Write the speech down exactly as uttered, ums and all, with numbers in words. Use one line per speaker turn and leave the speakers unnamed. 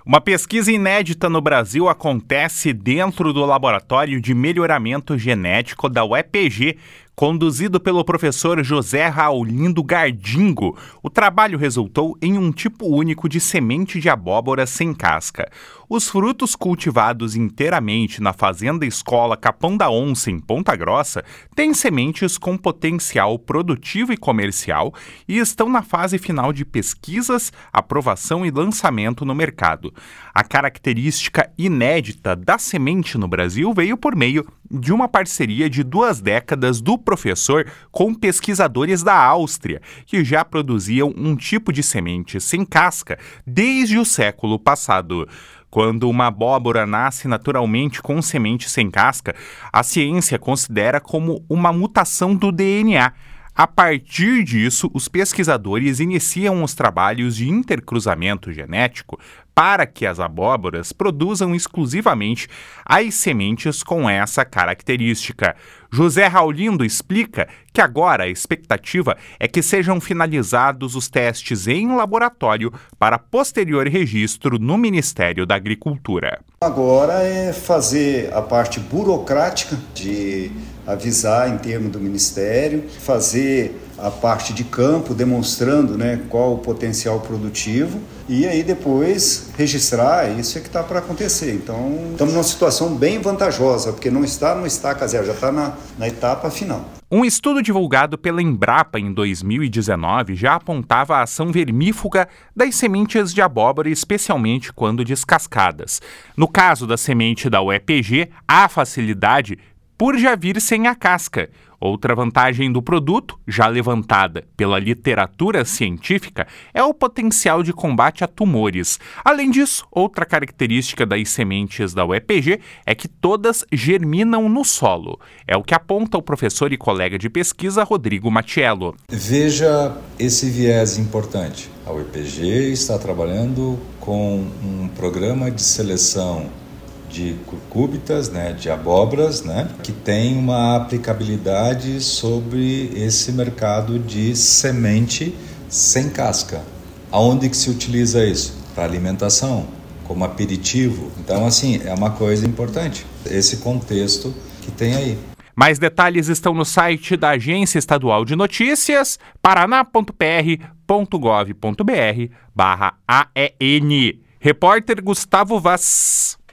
Uma pesquisa inédita no Brasil acontece dentro do Laboratório de Melhoramento Genético da U E P G, conduzido pelo professor José Raulindo Gardingo. O trabalho resultou em um tipo único de semente de abóbora sem casca. Os frutos cultivados inteiramente na Fazenda Escola Capão da Onça, em Ponta Grossa, têm sementes com potencial produtivo e comercial e estão na fase final de pesquisas, aprovação e lançamento no mercado. A característica inédita da semente no Brasil veio por meio de uma parceria de duas décadas do professor com pesquisadores da Áustria, que já produziam um tipo de semente sem casca desde o século passado. Quando uma abóbora nasce naturalmente com semente sem casca, a ciência considera como uma mutação do D N A. A partir disso, os pesquisadores iniciam os trabalhos de intercruzamento genético para que as abóboras produzam exclusivamente as sementes com essa característica. José Raulindo explica que agora a expectativa é que sejam finalizados os testes em laboratório para posterior registro no Ministério da Agricultura.
Agora é fazer a parte burocrática de avisar em termos do Ministério, fazer a parte de campo, demonstrando, né, qual o potencial produtivo, e aí depois registrar. Isso é que está para acontecer. Então, estamos numa situação bem vantajosa, porque não está no estaca zero, já está na, na etapa final.
Um estudo divulgado pela Embrapa em dois mil e dezenove já apontava a ação vermífuga das sementes de abóbora, especialmente quando descascadas. No caso da semente da U E P G, há facilidade por já vir sem a casca. Outra vantagem do produto, já levantada pela literatura científica, é o potencial de combate a tumores. Além disso, outra característica das sementes da U E P G é que todas germinam no solo. É o que aponta o professor e colega de pesquisa Rodrigo Matiello.
Veja esse viés importante. A U E P G está trabalhando com um programa de seleção de cucúbitas, né, de abóboras, né, que tem uma aplicabilidade sobre esse mercado de semente sem casca. Aonde que se utiliza isso? Para alimentação, como aperitivo. Então, assim, é uma coisa importante, esse contexto que tem aí.
Mais detalhes estão no site da Agência Estadual de Notícias, paraná ponto p r ponto gov ponto b r barra A E N. Repórter Gustavo Vaz.